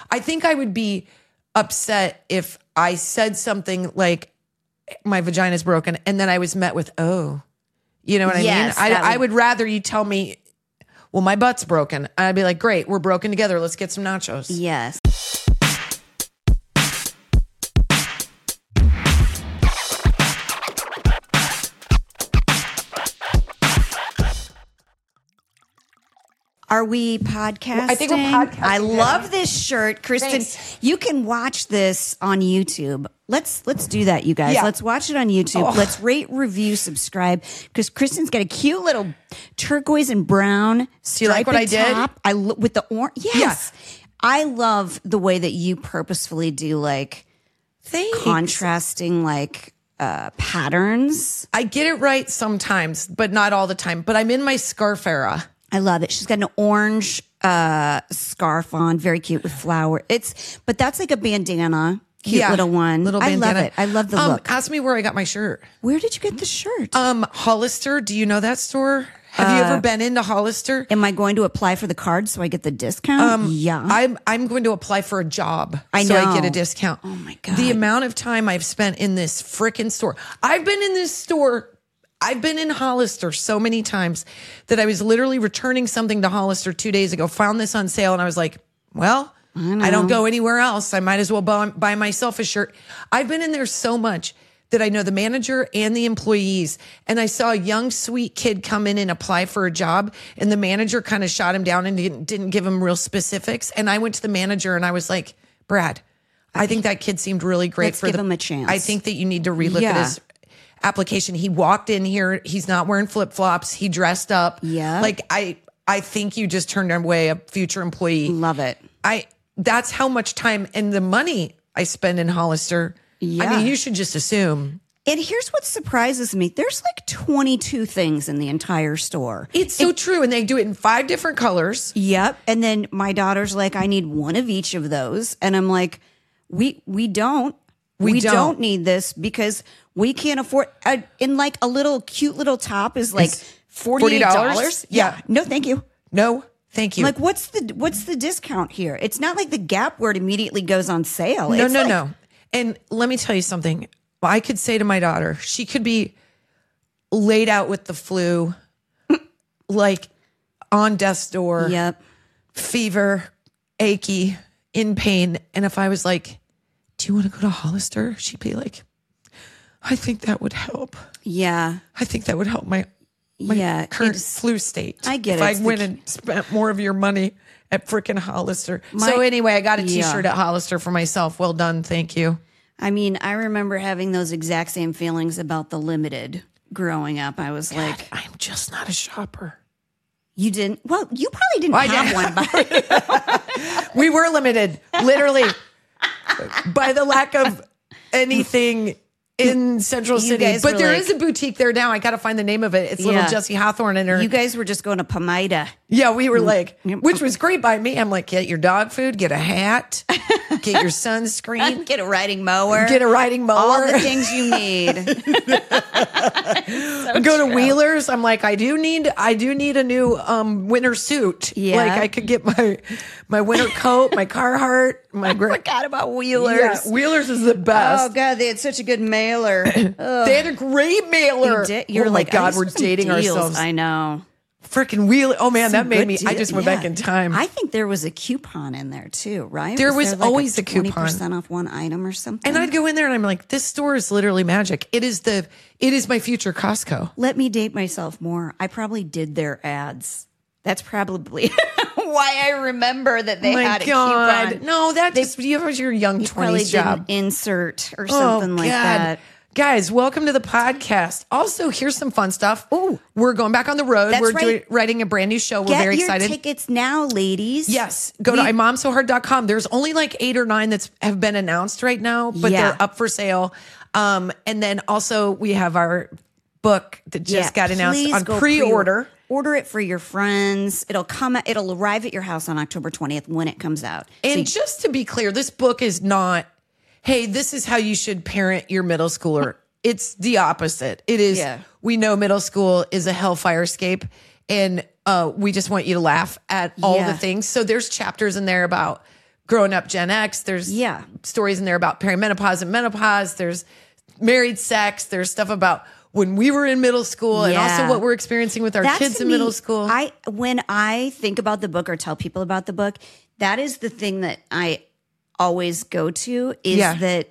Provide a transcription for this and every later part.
I think I would be upset if I said something like my vagina's broken and then I was met with, oh, you know what I mean? I would rather you tell me, well, my butt's broken. I'd be like, great, we're broken together. Let's get some nachos. Yes. Are we podcasting? I think we're podcasting. I love this shirt. Kristen, Thanks. You can watch this on YouTube. Let's do that, you guys. Yeah. Let's watch it on YouTube. Oh. Let's rate, review, subscribe. Because Kristen's got a cute little turquoise and brown Do you like what I did? top. With the orange. Yes. Yeah. I love the way that you purposefully do like Thanks. contrasting like patterns. I get it right sometimes, but not all the time. But I'm in my scarf era. I love it. She's got an orange scarf on, very cute with flower. But that's like a bandana, cute little one. Little I bandana. love it. I love the look. Ask me where I got my shirt. Where did you get the shirt? Hollister. Do you know that store? Have you ever been into Hollister? Am I going to apply for the card so I get the discount? Yeah. I'm going to apply for a job I so I know. get a discount. Oh my God. The amount of time I've spent in this frickin' store. I've been in this store. I've been in Hollister so many times that I was literally returning something to Hollister 2 days ago, found this on sale, and I was like, well, I don't go anywhere else. I might as well buy myself a shirt. I've been in there so much that I know the manager and the employees. And I saw a young, sweet kid come in and apply for a job, and the manager kind of shot him down and didn't give him real specifics. And I went to the manager and I was like, Brad, I think that kid seemed really great. Let's give him a chance. I think that you need to relook at his application. He walked in here. He's not wearing flip-flops. He dressed up. Yeah. Like I think you just turned away a future employee. Love it. That's how much time and the money I spend in Hollister. Yeah. I mean, you should just assume. And here's what surprises me. There's like 22 things in the entire store. It's so true. And they do it in 5 different colors. Yep. And then my daughter's like, I need one of each of those. And I'm like, we don't need this because we can't afford. In like a little cute little top is like $48. Yeah. No, thank you. No, thank you. Like, what's the discount here? It's not like the Gap where it immediately goes on sale. No. And let me tell you something. I could say to my daughter, she could be laid out with the flu, like on death's door. Yep. Fever, achy, in pain. And if I was like, do you want to go to Hollister? She'd be like, I think that would help. Yeah. I think that would help my current flu state. I get if it. I went and spent more of your money at frickin' Hollister. So anyway, I got a t-shirt at Hollister for myself. Well done. Thank you. I mean, I remember having those exact same feelings about the Limited growing up. I was like, I'm just not a shopper. You didn't? Well, you probably didn't have one. But we were limited, literally, by the lack of anything in Central City. But there is a boutique there now. I got to find the name of it. It's little Jessie Hawthorne in her. You guys were just going to Pomida. Yeah, we were like, which was great by me. I'm like, get your dog food, get a hat, get your sunscreen, get a riding mower, all the things you need. Go to Wheelers. I'm like, I do need a new winter suit. Yeah, like I could get my winter coat, my Carhartt. I forgot about Wheelers. Yeah, Wheelers is the best. Oh God, they had such a good mailer. They had a great mailer. You're like, God, we're dating ourselves. I know. Freaking Wheeler. Oh man, that made me. I just went back in time. I think there was a coupon in there too, right? There was always a coupon. 20% off one item or something. And I'd go in there and I'm like, this store is literally magic. It is my future Costco. Let me date myself more. I probably did their ads. That's probably why I remember that they had a coupon. No, you was your young 20s job. Did an insert or something like that. Guys, welcome to the podcast. Also, here's some fun stuff. Ooh. We're going back on the road. We're writing a brand new show. We're very excited. Get your tickets now, ladies. Yes. Go to imomsohard.com. There's only like 8 or 9 that have been announced right now, but they're up for sale. And then also we have our book that just got announced on pre-order. Order it for your friends. It'll arrive at your house on October 20th when it comes out. And just to be clear, this book is not, hey, this is how you should parent your middle schooler. It's the opposite. It is, we know middle school is a hellfire escape, and we just want you to laugh at all the things. So there's chapters in there about growing up Gen X. There's stories in there about perimenopause and menopause. There's married sex. There's stuff about when we were in middle school and also what we're experiencing with our kids in middle school. When I think about the book or tell people about the book, that is the thing that I always go to is that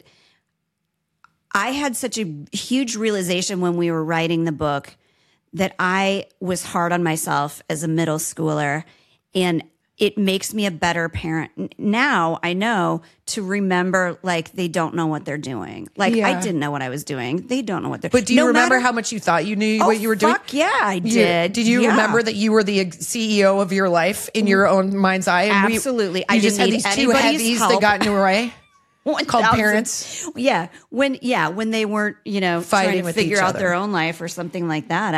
I had such a huge realization when we were writing the book that I was hard on myself as a middle schooler, and it makes me a better parent. Now I know to remember, like, they don't know what they're doing. Like, I didn't know what I was doing. They don't know what they're doing. But do you remember how much you thought you knew what you were doing? Fuck yeah, I did. Did you remember that you were the CEO of your life in your own mind's eye? And absolutely. I just had these two heavies that got in the way. Called parents. Yeah. When they weren't, fighting trying to with figure each out other. their own life or something like that.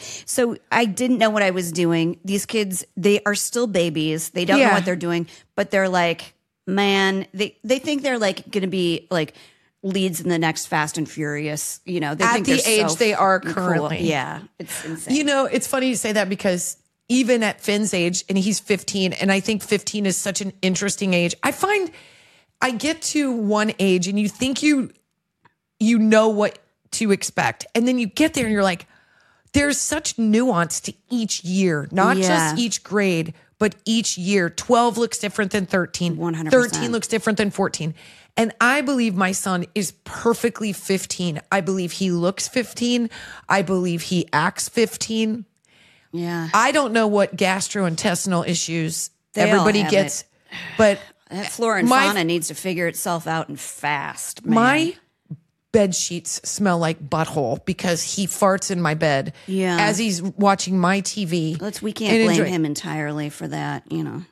I didn't know what I was doing. These kids, they are still babies. They don't know what they're doing, but they're like, man, they think they're like going to be like leads in the next Fast and Furious. They at think the they're age so they are cool. currently. Yeah. It's insane. It's funny you say that because even at Finn's age, and he's 15, and I think 15 is such an interesting age. I find I get to one age and you think you know what to expect. And then you get there and you're like, there's such nuance to each year, not just each grade, but each year. 12 looks different than 13. 100%. 13 looks different than 14. And I believe my son is perfectly 15. I believe he looks 15. I believe he acts 15. Yeah. I don't know what gastrointestinal issues They all everybody have gets, but that flora and fauna needs to figure itself out and fast, man. my bed sheets smell like butthole because he farts in my bed as he's watching my TV. We can't blame him entirely for that, A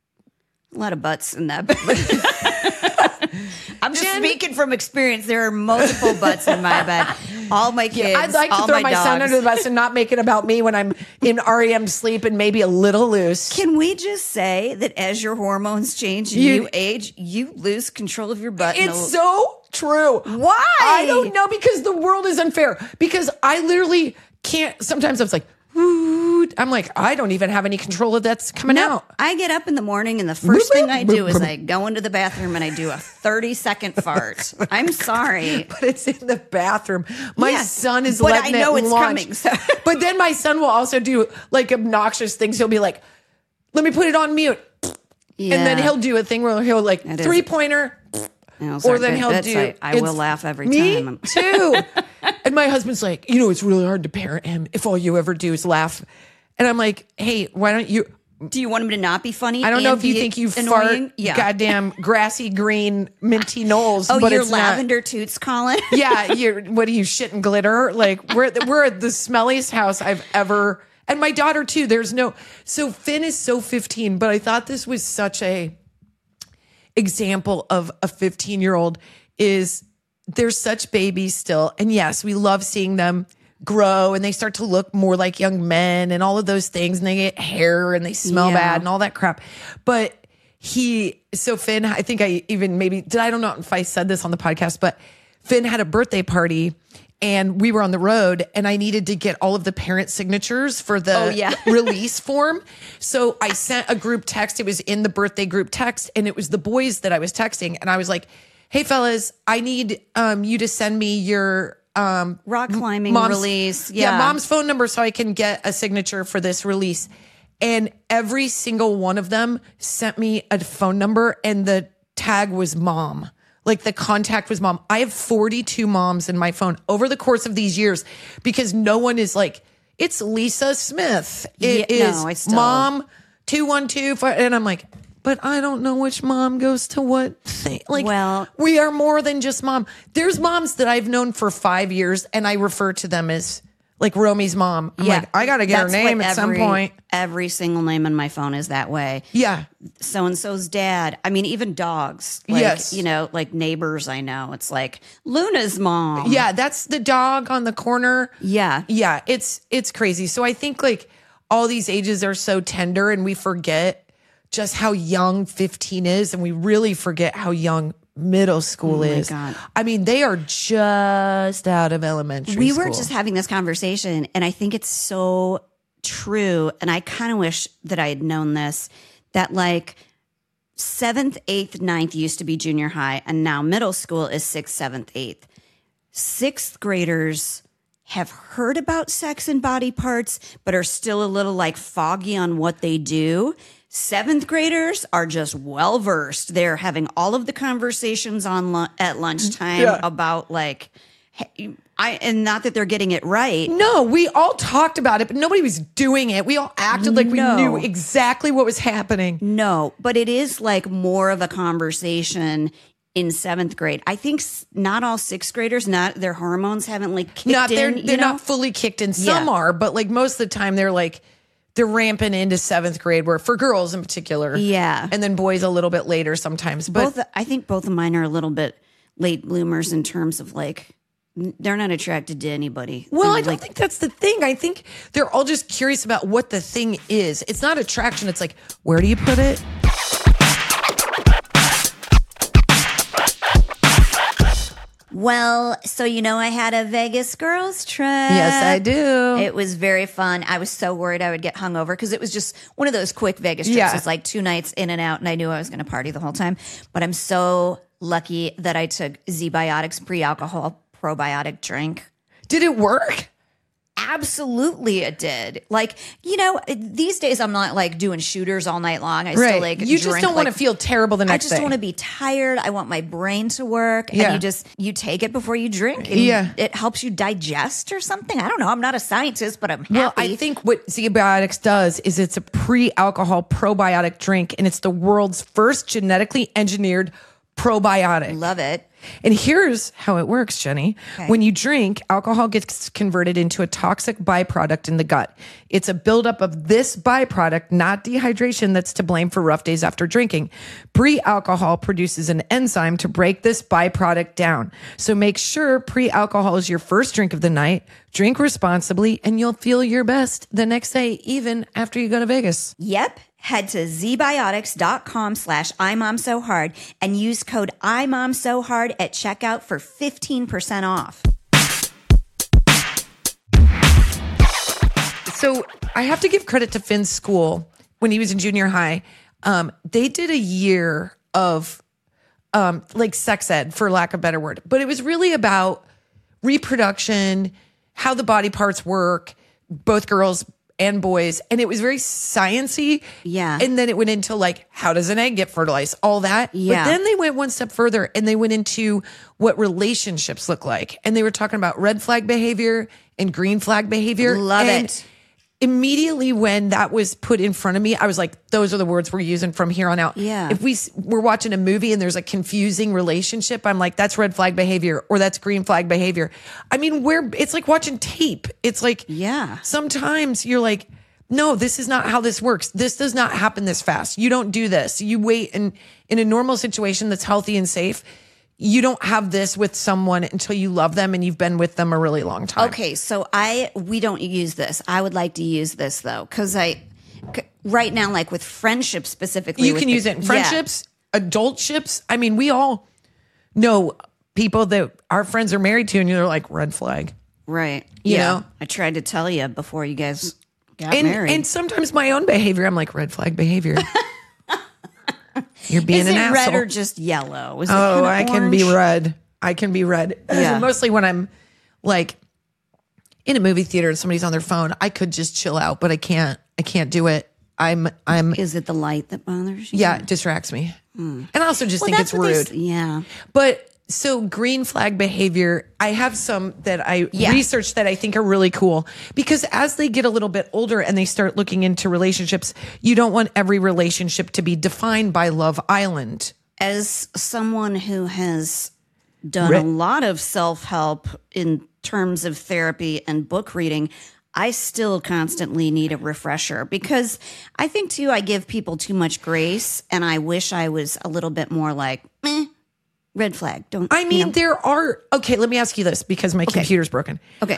lot of butts in that bed. I'm just speaking from experience. There are multiple butts in my bed. All my kids. I'd like to throw my son under the bus and not make it about me when I'm in REM sleep and maybe a little loose. Can we just say that as your hormones change and you age, you lose control of your butt? It's so true. Why? I don't know, because the world is unfair. Because I literally can't. Sometimes I was like, I'm like, I don't even have any control of that's coming out. I get up in the morning and the first thing I do is I go into the bathroom and I do a 30-second fart. I'm sorry. But it's in the bathroom. My son is but letting I know it it's launch. coming. So. But then my son will also do like obnoxious things. He'll be like, let me put it on mute. Yeah. And then he'll do a thing where he'll like three-pointer. Or then he'll do. I will laugh every me time. too. And my husband's like, it's really hard to parent him if all you ever do is laugh. And I'm like, hey, why don't you? Do you want him to not be funny? I don't know if you think you annoying? fart goddamn grassy green minty knolls. Oh, but you're it's lavender toots, Colin. Yeah, what are you, shit and glitter? Like we're at the smelliest house I've ever. And my daughter too. So Finn is so 15, but I thought this was such a example of a 15-year-old is they're such babies still. And yes, we love seeing them grow and they start to look more like young men and all of those things. And they get hair and they smell bad and all that crap. But Finn, I think I even I don't know if I said this on the podcast, but Finn had a birthday party and we were on the road and I needed to get all of the parent signatures for the release form. So I sent a group text. It was in the birthday group text and it was the boys that I was texting. And I was like, hey fellas, I need you to send me your rock climbing release. Yeah, mom's phone number so I can get a signature for this release. And every single one of them sent me a phone number and the tag was mom. Like the contact was mom. I have 42 moms in my phone over the course of these years because no one is like, it's Lisa Smith. It is mom 212. And I'm like, but I don't know which mom goes to what thing. Like, we are more than just mom. There's moms that I've known for 5 years and I refer to them as like Romy's mom. I'm like, I got to get her name at some point. Every single name on my phone is that way. Yeah. So-and-so's dad. I mean, even dogs. Like, yes. Like neighbors I know. It's like Luna's mom. Yeah, that's the dog on the corner. Yeah. Yeah, it's crazy. So I think like all these ages are so tender and we forget just how young 15 is and we really forget how young middle school is. God. I mean, they are just out of elementary school. We were just having this conversation and I think it's so true. And I kind of wish that I had known this, that like 7th, 8th, ninth used to be junior high, and now middle school is 6th, 7th, 8th. 6th graders have heard about sex and body parts, but are still a little like foggy on what they do. 7th graders are just well versed. They're having all of the conversations at lunchtime about like, and not that they're getting it right. No, we all talked about it, but nobody was doing it. We all acted like we knew exactly what was happening. No, but it is like more of a conversation in 7th grade. I think not all 6th graders, not their hormones haven't like kicked in. They're not fully kicked in. Some are, but like most of the time they're ramping into 7th grade, where for girls in particular. Yeah. And then boys a little bit later sometimes. But I think both of mine are a little bit late bloomers in terms of like, they're not attracted to anybody. Well, I don't think that's the thing. I think they're all just curious about what the thing is. It's not attraction. It's like, where do you put it? Well, so I had a Vegas girls trip. Yes, I do. It was very fun. I was so worried I would get hungover because it was just one of those quick Vegas trips. It's like 2 nights in and out, and I knew I was going to party the whole time. But I'm so lucky that I took ZBiotics pre-alcohol probiotic drink. Did it work? Absolutely it did. Like, these days I'm not like doing shooters all night long. I still like you just don't want to feel terrible the next day. I just want to be tired. I want my brain to work. And you take it before you drink. And it helps you digest or something. I don't know. I'm not a scientist, but I'm happy. Well, I think what ZBiotics does is it's a pre-alcohol probiotic drink, and it's the world's first genetically engineered probiotic. Love it. And here's how it works, Jenny. Okay. When you drink, alcohol gets converted into a toxic byproduct in the gut. It's a buildup of this byproduct, not dehydration, that's to blame for rough days after drinking. Pre-alcohol produces an enzyme to break this byproduct down. So make sure pre-alcohol is your first drink of the night. Drink responsibly, and you'll feel your best the next day, even after you go to Vegas. Yep. Head to zbiotics.com/imomsohard and use code imomsohard at checkout for 15% off. So I have to give credit to Finn's school. When he was in junior high, they did a year of like sex ed, for lack of a better word. But it was really about reproduction, how the body parts work, both girls and boys, and it was very sciencey. Yeah. And then it went into like, how does an egg get fertilized? All that. Yeah. But then they went one step further and they went into what relationships look like. And they were talking about red flag behavior and green flag behavior. Love it. Immediately when that was put in front of me, I was like, those are the words we're using from here on out. Yeah. If we're watching a movie and there's a confusing relationship, I'm like, that's red flag behavior or that's green flag behavior. I mean, it's like watching tape. It's like, sometimes you're like, no, this is not how this works. This does not happen this fast. You don't do this. You wait. And in a normal situation that's healthy and safe, you don't have this with someone until you love them and you've been with them a really long time. Okay, so we don't use this. I would like to use this though, because right now, like with friendships specifically, you can use it in friendships, adultships. I mean, we all know people that our friends are married to, and you're like, red flag, right? You know, I tried to tell you before you guys got married, and sometimes my own behavior, I'm like, red flag behavior. You're being an asshole. Red or just yellow? Is it I can be red. I can be red. Yeah. Mostly when I'm like in a movie theater and somebody's on their phone, I could just chill out, but I can't. I can't do it. I'm. Is it the light that bothers you? Yeah, it distracts me. And I also just think it's rude. Yeah. But so green flag behavior, I have some that I researched that I think are really cool, because as they get a little bit older and they start looking into relationships, you don't want every relationship to be defined by Love Island. As someone who has done a lot of self-help in terms of therapy and book reading, I still constantly need a refresher, because I think too, I give people too much grace, and I wish I was a little bit more like, red flag. Don't. I mean, there are. Okay, let me ask you this, because my computer's broken. Okay.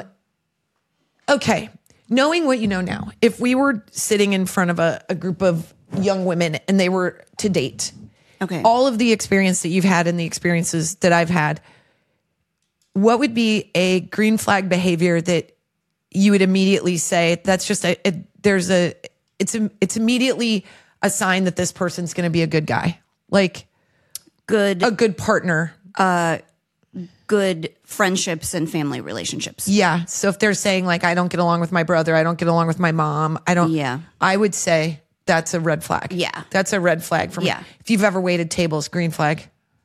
Okay. Knowing what you know now, if we were sitting in front of a group of young women and they were to date, all of the experience that you've had and the experiences that I've had, what would be a green flag behavior that you would immediately say that's just it's immediately a sign that this person's going to be a good guy, like a good partner. Good friendships and family relationships. Yeah. So if they're saying like, I don't get along with my brother, I don't get along with my mom, I would say that's a red flag. Yeah. That's a red flag for me. Yeah. If you've ever waited tables, green flag.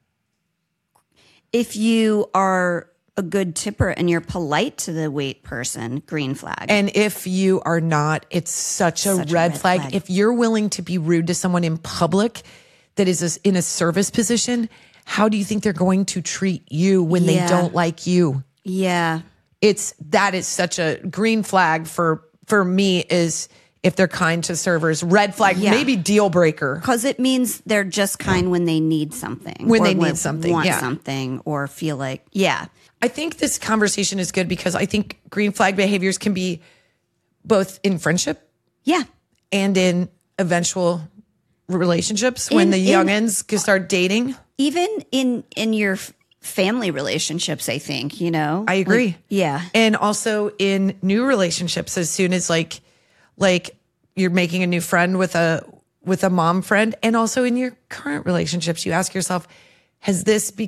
If you are a good tipper and you're polite to the wait person, green flag. And if you are not, it's such a red flag. If you're willing to be rude to someone in public that is in a service position, how do you think they're going to treat you when they don't like you? Yeah. That is such a green flag for me, is if they're kind to servers. Red flag, maybe deal breaker. Because it means they're just kind when they need something. When they need something, want something, or feel like, I think this conversation is good because I think green flag behaviors can be both in friendship and in eventual relationships when the youngins can start dating. Even in your family relationships, I think, I agree. Like, and also in new relationships, as soon as like you're making a new friend with a mom friend, and also in your current relationships, you ask yourself, was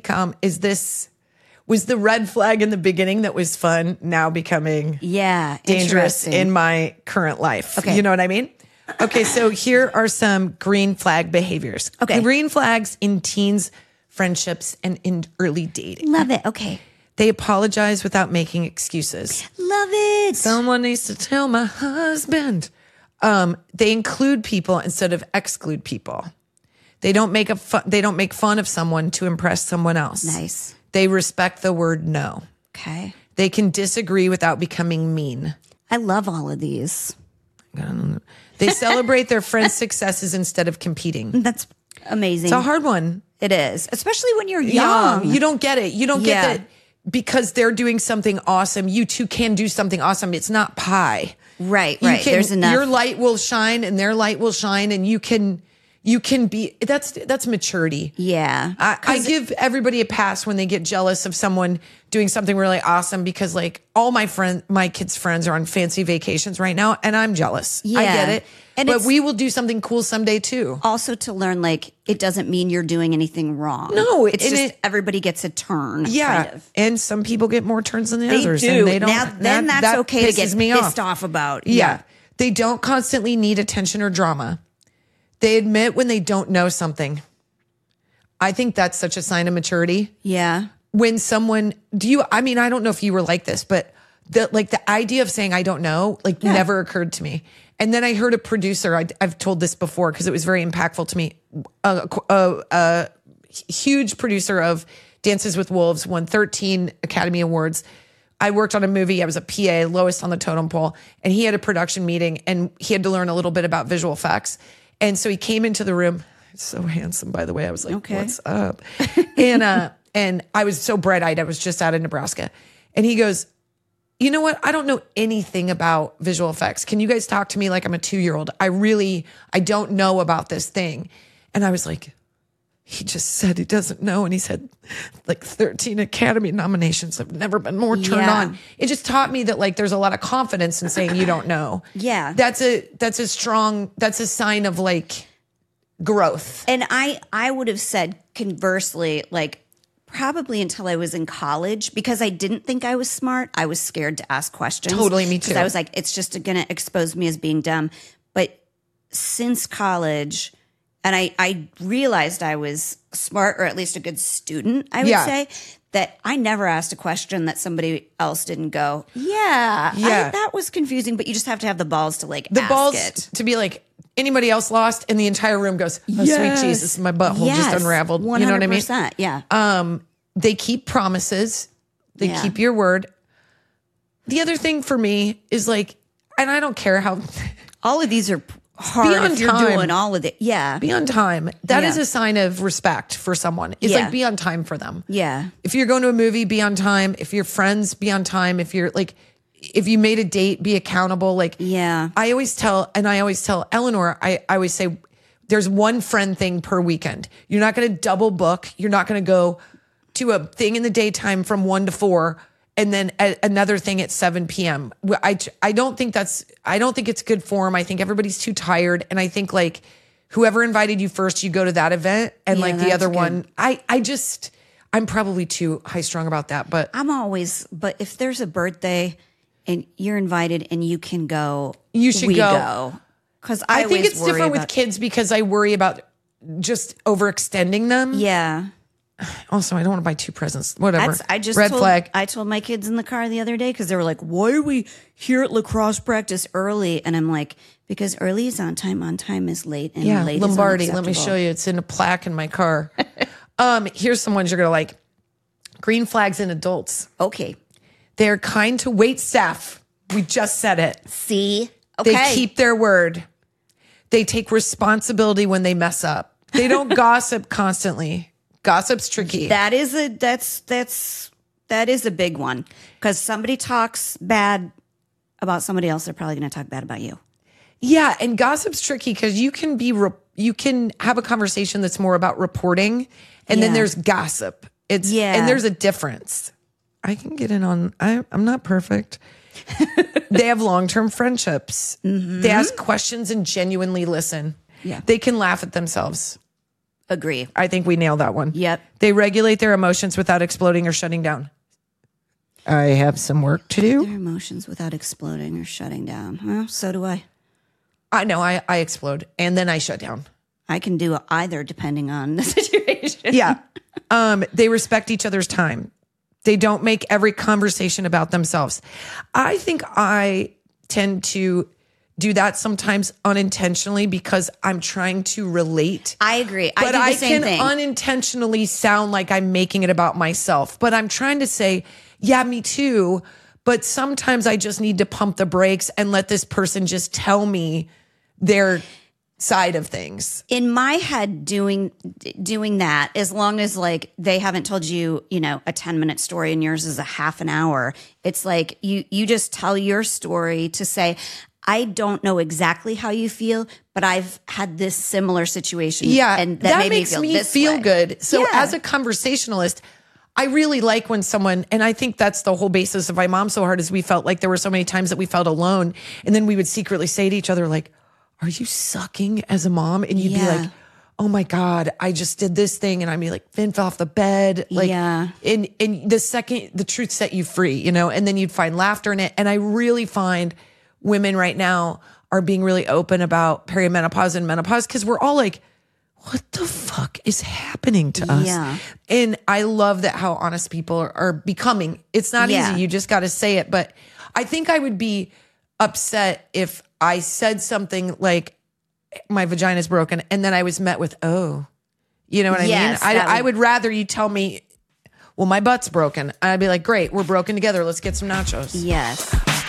the red flag in the beginning that was fun now becoming dangerous in my current life? Okay. You know what I mean? Okay, so here are some green flag behaviors. Okay. Green flags in teens, friendships, and in early dating. Love it. Okay. They apologize without making excuses. Love it. Someone needs to tell my husband. They include people instead of exclude people. They don't make fun of someone to impress someone else. Nice. They respect the word no. Okay. They can disagree without becoming mean. I love all of these. They celebrate their friends' successes instead of competing. That's amazing. It's a hard one. It is, especially when you're young. You don't get it. You don't get that because they're doing something awesome. You too can do something awesome. It's not pie. Right. There's enough. Your light will shine and their light will shine, and you can be, that's maturity. Yeah. I give everybody a pass when they get jealous of someone doing something really awesome, because like all my kids' friends are on fancy vacations right now, and I'm jealous. Yeah. I get it. But we will do something cool someday too. Also to learn, like, it doesn't mean you're doing anything wrong. No, it's just everybody gets a turn. Yeah. Kind of. And some people get more turns than the others. They do. And they don't, then that's that okay to get pisses me pissed off about. Yeah. They don't constantly need attention or drama. They admit when they don't know something. I think that's such a sign of maturity. Yeah. When someone, I don't know if you were like this, but the idea of saying I don't know, never occurred to me. And then I heard a producer, I've told this before because it was very impactful to me, a huge producer of Dances with Wolves, won 13 Academy Awards. I worked on a movie. I was a PA, lowest on the totem pole, and he had a production meeting, and he had to learn a little bit about visual effects. And so he came into the room. So handsome, by the way. I was like, okay, what's up? And I was so bright-eyed. I was just out of Nebraska. And he goes, you know what? I don't know anything about visual effects. Can you guys talk to me like I'm a 2-year-old? I don't know about this thing. And I was like, he just said he doesn't know. And he said, 13 Academy nominations. I've never been more turned on. It just taught me that there's a lot of confidence in saying you don't know. Yeah. That's a sign of growth. And I would have said conversely, probably until I was in college, because I didn't think I was smart. I was scared to ask questions. Totally, me too. Because I was like, it's just going to expose me as being dumb. But since college, and I realized I was smart, or at least a good student, I would say, that I never asked a question that somebody else didn't go, that was confusing, but you just have to have the balls to ask it. To be like, anybody else lost? And the entire room goes, oh, sweet Jesus, my butthole just unraveled. 100%, you know what I mean? Yeah. They keep promises. They keep your word. The other thing for me is and I don't care how. All of these are hard if you're doing all of it. Yeah. Be on time. That is a sign of respect for someone. It's be on time for them. Yeah. If you're going to a movie, be on time. If you're friends, be on time. If you're if you made a date, be accountable. I always tell Eleanor, I always say, there's one friend thing per weekend. You're not going to double book. You're not going to go to a thing in the daytime from 1 to 4 and then another thing at 7 p.m. I don't think it's good form. I think everybody's too tired. And I think whoever invited you first, you go to that event. And Yeah, like the that's other good. one, I'm probably too high strung about that, but but if there's a birthday and you're invited and you can go, You should we go. Because I think it's different with kids because I worry about just overextending them. Yeah. Also, I don't want to buy 2 presents. Whatever. Red told, flag. I told my kids in the car the other day because they were like, "Why are we here at lacrosse practice early?" And I'm like, "Because early is on time is late, and Yeah, late Lombardi. is Let me unacceptable." show you. It's in a plaque in my car. Here's some ones you're gonna like. Green flags in adults. Okay. They're kind to wait staff. We just said it. See. Okay. They keep their word. They take responsibility when they mess up. They don't gossip constantly. Gossip's tricky. That is a big one because somebody talks bad about somebody else, they're probably going to talk bad about you. Yeah, and gossip's tricky because you can have a conversation that's more about reporting, and then Yeah. there's gossip. And there's a difference. I can get in on. I'm not perfect. They have long-term friendships. Mm-hmm. They ask questions and genuinely listen. Yeah. They can laugh at themselves. Agree. I think we nailed that one. Yep. They regulate their emotions without exploding or shutting down. I have some work to do. Their emotions without exploding or shutting down. Well, so do I. I know I explode and then I shut down. I can do either depending on the situation. Yeah. They respect each other's time. They don't make every conversation about themselves. I think I tend to do that sometimes unintentionally because I'm trying to relate. I agree. But I do I the same can thing. unintentionally sound like I'm making it about myself. But I'm trying to say, yeah, me too. But sometimes I just need to pump the brakes and let this person just tell me their side of things. In my head, doing that, as long as like they haven't told you, a 10-minute story and yours is a half an hour, it's like you just tell your story to say, I don't know exactly how you feel, but I've had this similar situation. Yeah, and that made makes me feel way. good. So Yeah. as a conversationalist, I really like when someone, and I think that's the whole basis of My Mom So Hard, is we felt like there were so many times that we felt alone, and then we would secretly say to each other like, are you sucking as a mom? And you'd be Yeah. like, oh my God, I just did this thing. And I'd be like, Finn fell off the bed. Like, Yeah. and the second the truth set you free, and then you'd find laughter in it. And I really find women right now are being really open about perimenopause and menopause because we're all like, what the fuck is happening to us? Yeah. And I love that how honest people are becoming. It's not Yeah. easy. You just got to say it. But I think I would be upset if I said something like my vagina's broken and then I was met with, oh, you know what Yes, I mean? that I would rather you tell me, well, my butt's broken. I'd be like, great, we're broken together. Let's get some nachos. Yes.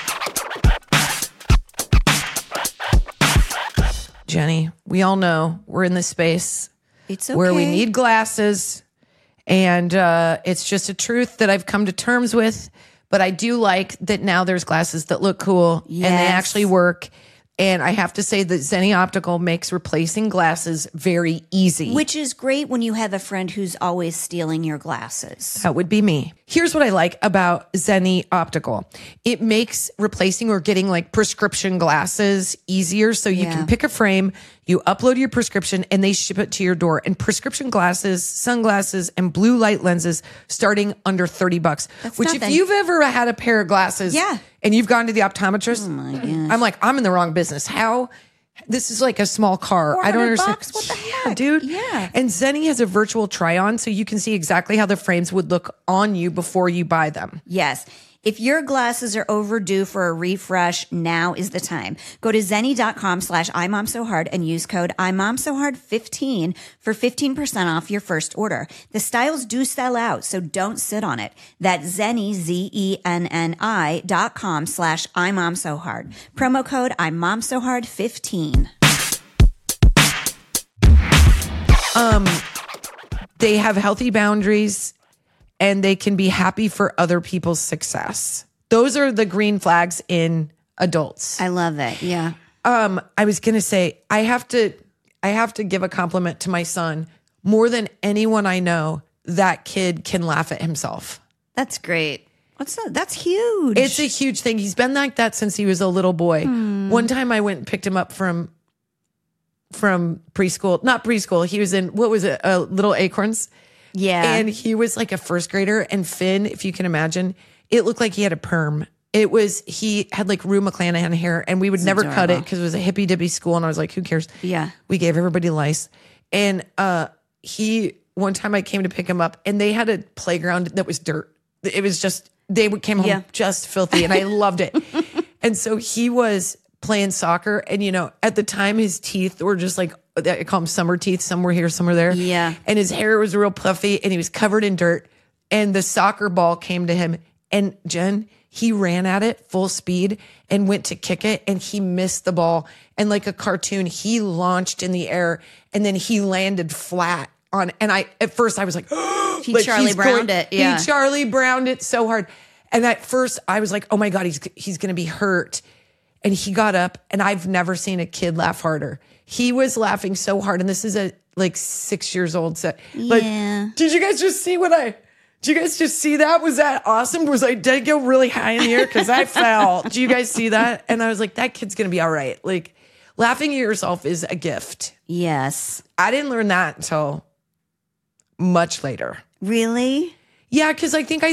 Jenny, we all know we're in this space It's okay. where we need glasses. And it's just a truth that I've come to terms with. But I do like that now there's glasses that look cool and they Yes. actually work. And I have to say that Zenni Optical makes replacing glasses very easy. Which is great when you have a friend who's always stealing your glasses. That would be me. Here's what I like about Zenni Optical. It makes replacing or getting like prescription glasses easier. So you Yeah. can pick a frame, you upload your prescription, and they ship it to your door. And prescription glasses, sunglasses, and blue light lenses starting under $30. Which if nothing. you've ever had a pair of glasses Yeah. and you've gone to the optometrist, Oh my gosh. I'm like, I'm in the wrong business. How? This is like a small car. I don't 400 understand. bucks? What the Yeah, heck? dude. Yeah. And Zenni has a virtual try on so you can see exactly how the frames would look on you before you buy them. Yes. If your glasses are overdue for a refresh, now is the time. Go to zenni.com/imomsohard and use code imomsohard15 for 15% off your first order. The styles do sell out, so don't sit on it. That's Zenni, ZENNI.com/imomsohard. Promo code imomsohard15. They have healthy boundaries and they can be happy for other people's success. Those are the green flags in adults. I love it. Yeah. I was going to say, I have to give a compliment to my son. More than anyone I know, that kid can laugh at himself. That's great. That's huge. It's a huge thing. He's been like that since he was a little boy. One time I went and picked him up from from preschool, not preschool. He was in, what was it? Little Acorns. Yeah. And he was like a first grader. And Finn, if you can imagine, it looked like he had a perm. He had like Rue McClanahan hair, and we would never cut it because it was a hippy dippy school. And I was like, who cares? Yeah. We gave everybody lice. And one time I came to pick him up, and they had a playground that was dirt. It was just, came home just filthy, and I loved it. And so he was playing soccer, and at the time his teeth were just like, I call them summer teeth. Some were here, some were there. Yeah. And his hair was real puffy, and he was covered in dirt. And the soccer ball came to him, and Jen, he ran at it full speed and went to kick it, and he missed the ball. And like a cartoon, he launched in the air, and then he landed flat on. And at first I was like, he like Charlie Browned it. Yeah. He Charlie Browned it so hard. And at first I was like, oh my God, he's going to be hurt. And he got up, and I've never seen a kid laugh harder. He was laughing so hard. And this is a like 6 years old. So, like, did you guys just see did you guys just see that? Was that awesome? Did I go really high in the air? Because I fell. Do you guys see that? And I was like, that kid's going to be all right. Like, laughing at yourself is a gift. Yes. I didn't learn that until much later. Really? Yeah, because I think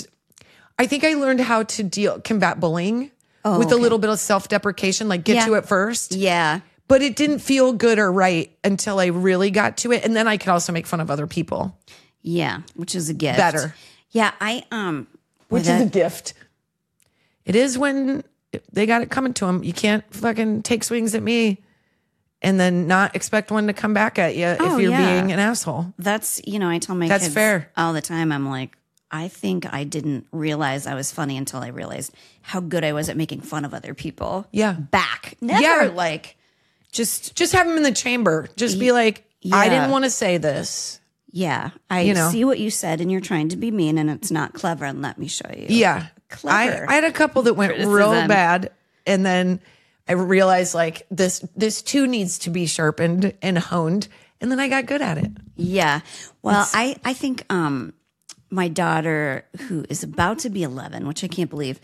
I learned how to combat bullying with a little bit of self-deprecation, like get to it first. Yeah. But it didn't feel good or right until I really got to it. And then I could also make fun of other people. Yeah, which is a gift. Better. Yeah, which is a gift. It is when they got it coming to them. You can't fucking take swings at me and then not expect one to come back at you if you're being an asshole. That's, I tell my kids fair. all the time. I'm like, I think I didn't realize I was funny until I realized how good I was at making fun of other people. Yeah. Back. Never like just have them in the chamber. Just be like, I didn't want to say this. Yeah. I see what you said, and you're trying to be mean, and it's not clever, and let me show you. Yeah. Clever. I had a couple that went real bad, and then I realized like this too needs to be sharpened and honed, and then I got good at it. Yeah. Well, I think my daughter, who is about to be 11, which I can't believe,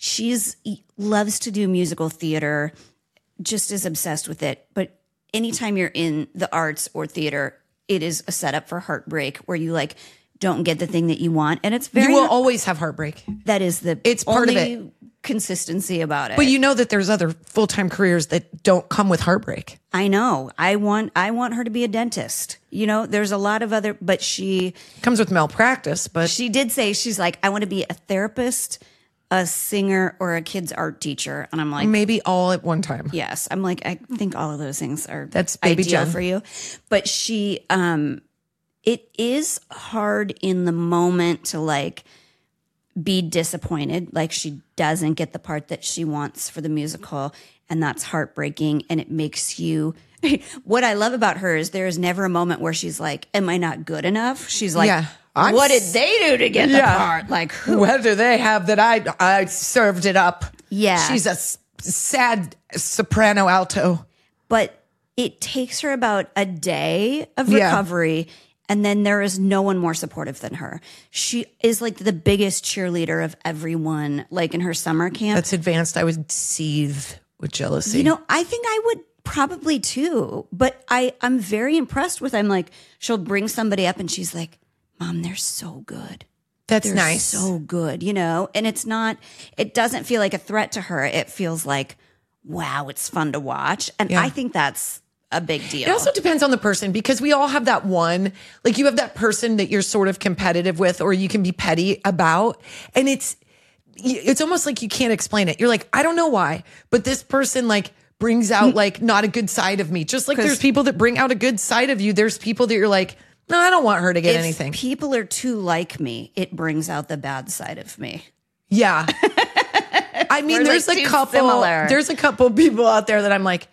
loves to do musical theater, just is obsessed with it. But anytime you're in the arts or theater, it is a setup for heartbreak where you like don't get the thing that you want. And it's very, you will always have heartbreak. That is it's part of it. Consistency about it. But you know that there's other full-time careers that don't come with heartbreak. I know. I want her to be a dentist. There's a lot of other, but she comes with malpractice, but she did say, she's like, I want to be a therapist, a singer, or a kid's art teacher. And I'm like, maybe all at one time. Yes. I'm like, I think all of those things are that's baby ideal Jen. for you. But she, it is hard in the moment to like be disappointed. Like she doesn't get the part that she wants for the musical. And that's heartbreaking. And it makes you, what I love about her is there is never a moment where she's like, am I not good enough? She's like, what did they do to get the part? Like, what do they have that I served it up? Yeah. She's a sad soprano alto. But it takes her about a day of recovery. And then there is no one more supportive than her. She is like the biggest cheerleader of everyone, like in her summer camp. That's advanced. I would seethe with jealousy. I think I would probably too. But I'm very impressed with, I'm like, she'll bring somebody up and she's like, Mom, they're so good. That's they're nice. So good, and it doesn't feel like a threat to her. It feels like, wow, it's fun to watch. And I think that's a big deal. It also depends on the person, because we all have that one, like you have that person that you're sort of competitive with, or you can be petty about. And it's almost like you can't explain it. You're like, I don't know why, but this person like brings out like not a good side of me. Just like there's people that bring out a good side of you. There's people that you're like, no, I don't want her to get anything. People are too like me, it brings out the bad side of me. Yeah. I mean, there's a couple people out there that I'm like,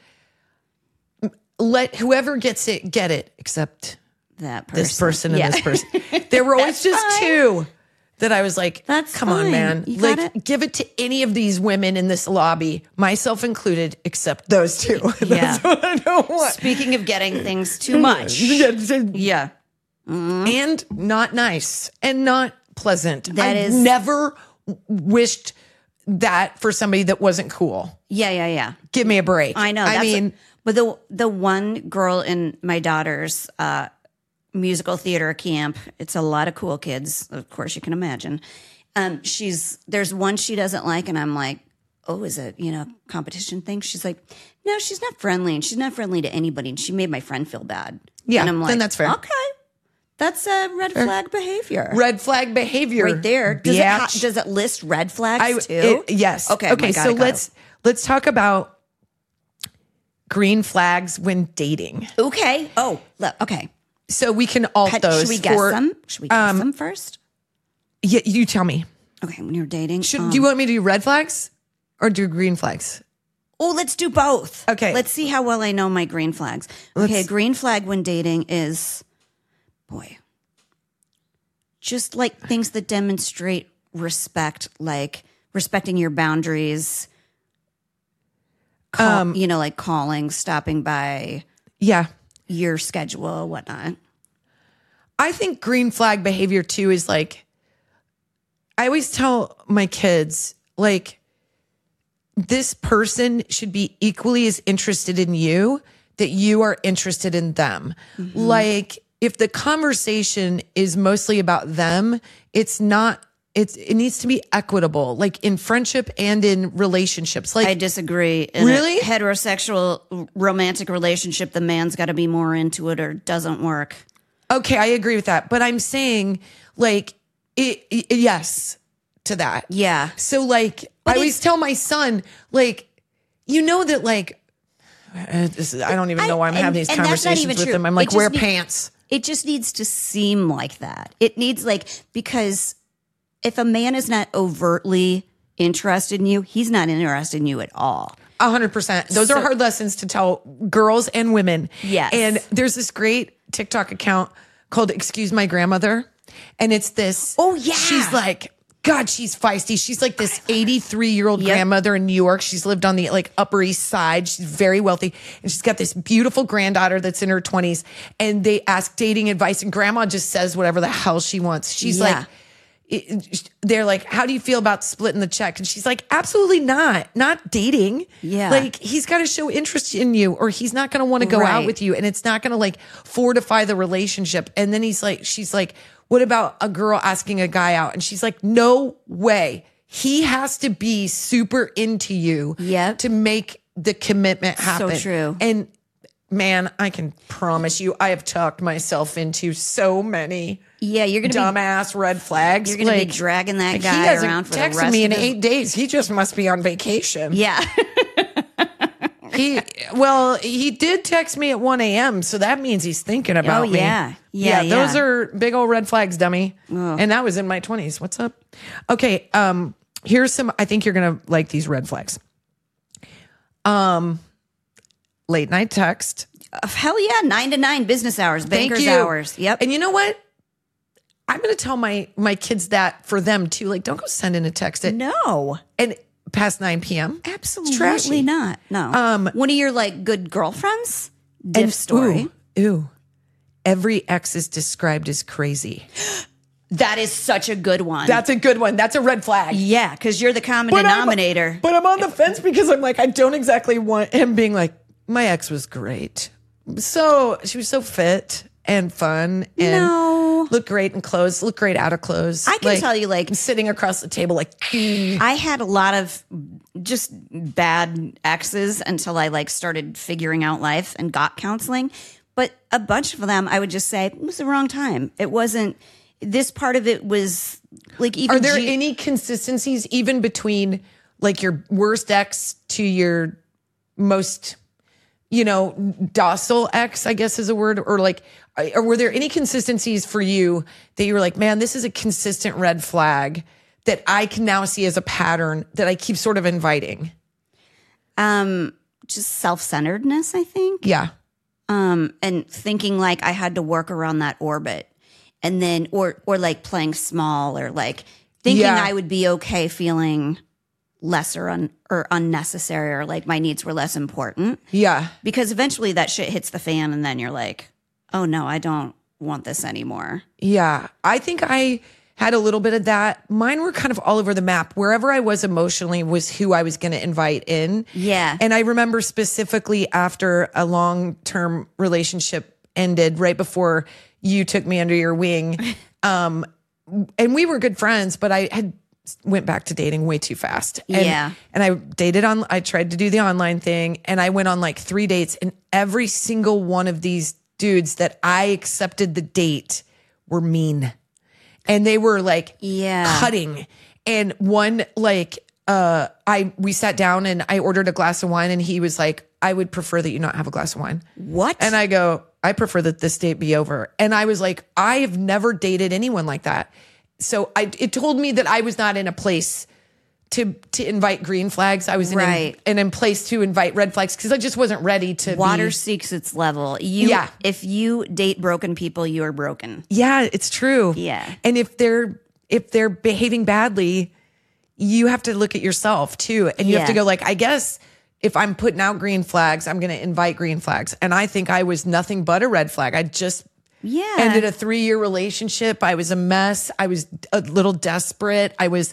let whoever gets it get it, except that person. This person and this person. There were always just two that I was like, come on, man. Like, give it to any of these women in this lobby, myself included, except those two. That's what I don't want. Speaking of getting things too much. Yeah. And not nice and not pleasant. I've never wished that for somebody that wasn't cool. Yeah. Give me a break. I know. But the one girl in my daughter's musical theater camp, it's a lot of cool kids, of course you can imagine. There's one she doesn't like, and I'm like, oh, is it, competition thing? She's like, no, she's not friendly, and she's not friendly to anybody, and she made my friend feel bad. Yeah, and I'm like, then that's fair. Okay. That's a red flag behavior. Red flag behavior. Right there. Does it list red flags too? Yes. Okay. Okay. So let's talk about green flags when dating. Okay. Oh, okay. So we can alt those. Should we guess them? Should we guess them first? Yeah, you tell me. Okay, when you're dating. Do you want me to do red flags or do green flags? Oh, let's do both. Okay. Let's see how well I know my green flags. Okay, green flag when dating is, just like things that demonstrate respect, like respecting your boundaries, like calling, stopping by. Yeah. Your schedule, whatnot. I think green flag behavior too is like, I always tell my kids, like, this person should be equally as interested in you that you are interested in them. Mm-hmm. Like, if the conversation is mostly about them, it needs to be equitable, like in friendship and in relationships. Like, I disagree. Really? A heterosexual romantic relationship, the man's got to be more into it or it doesn't work. Okay, I agree with that. But I'm saying, like, yes to that. Yeah. So, like, I always tell my son, like, that, like, I don't even know why I'm having these conversations with him. I'm like, wear pants. It just needs to seem like that. It needs, because if a man is not overtly interested in you, he's not interested in you at all. 100%. Those are hard lessons to tell girls and women. Yes. And there's this great TikTok account called Excuse My Grandmother. And it's this. Oh, yeah. She's like, God, she's feisty. She's like this 83-year-old grandmother in New York. She's lived on the Upper East Side. She's very wealthy. And she's got this beautiful granddaughter that's in her 20s. And they ask dating advice. And grandma just says whatever the hell she wants. She's like, they're like, how do you feel about splitting the check? And she's like, absolutely not dating. Yeah. Like, he's got to show interest in you or he's not going to want to go out with you. And it's not going to fortify the relationship. And then she's like, what about a girl asking a guy out? And she's like, no way. He has to be super into you to make the commitment happen. So true. And man, I can promise you, I have talked myself into so many you're gonna dumbass red flags. You're going to be dragging that guy around for the rest of his... He hasn't texted me in 8 days. He just must be on vacation. Yeah. He did text me at 1 a.m., so that means he's thinking about me. Yeah. Those are big old red flags, dummy. Oh. And that was in my 20s. What's up? Okay, here's some, I think you're going to like these red flags. Late night text. Hell yeah, 9 to 9 business hours, bankers hours. Yep. And you know what? I'm going to tell my kids that for them too. Like, don't go send in a text at and past 9 p.m. Absolutely not. No. One of your good girlfriends? Diff story. Ooh. Every ex is described as crazy. That is such a good one. That's a good one. That's a red flag. Yeah, because you're the common denominator. But I'm on the fence because I'm like, I don't exactly want him being like, my ex was great. So she was so fit and fun and looked great in clothes, looked great out of clothes. I can tell you, sitting across the table, I had a lot of just bad exes until I started figuring out life and got counseling. But a bunch of them, I would just say, it was the wrong time. It wasn't. This part of it was even. Are there any consistencies even between your worst ex to your most, docile ex, I guess is a word, or were there any consistencies for you that you were like, man, this is a consistent red flag that I can now see as a pattern that I keep sort of inviting? Just self-centeredness, I think. Yeah. And thinking I had to work around that orbit. And then, or playing small, or thinking I would be okay feeling lesser or unnecessary, or my needs were less important. Yeah. Because eventually that shit hits the fan and then you're like, oh no, I don't want this anymore. Yeah. I think I had a little bit of that. Mine were kind of all over the map. Wherever I was emotionally was who I was going to invite in. Yeah. And I remember specifically after a long-term relationship ended, right before you took me under your wing. And we were good friends, but I had went back to dating way too fast. And I tried to do the online thing, and I went on like 3 dates, and every single one of these dudes that I accepted the date were mean. And they were like cutting. And one like we sat down and I ordered a glass of wine, and he was like, I would prefer that you not have a glass of wine. What? And I go, I prefer that this date be over. And I was like, I have never dated anyone like that. So it told me that I was not in a place to invite green flags. I was in place to invite red flags because I just wasn't ready to. Water seeks its level. If you date broken people, you are broken. Yeah, it's true. Yeah. And if they're behaving badly, you have to look at yourself too. And you have to go like, I guess if I'm putting out green flags, I'm going to invite green flags. And I think I was nothing but a red flag. I just ended a 3-year relationship. I was a mess. I was a little desperate. I was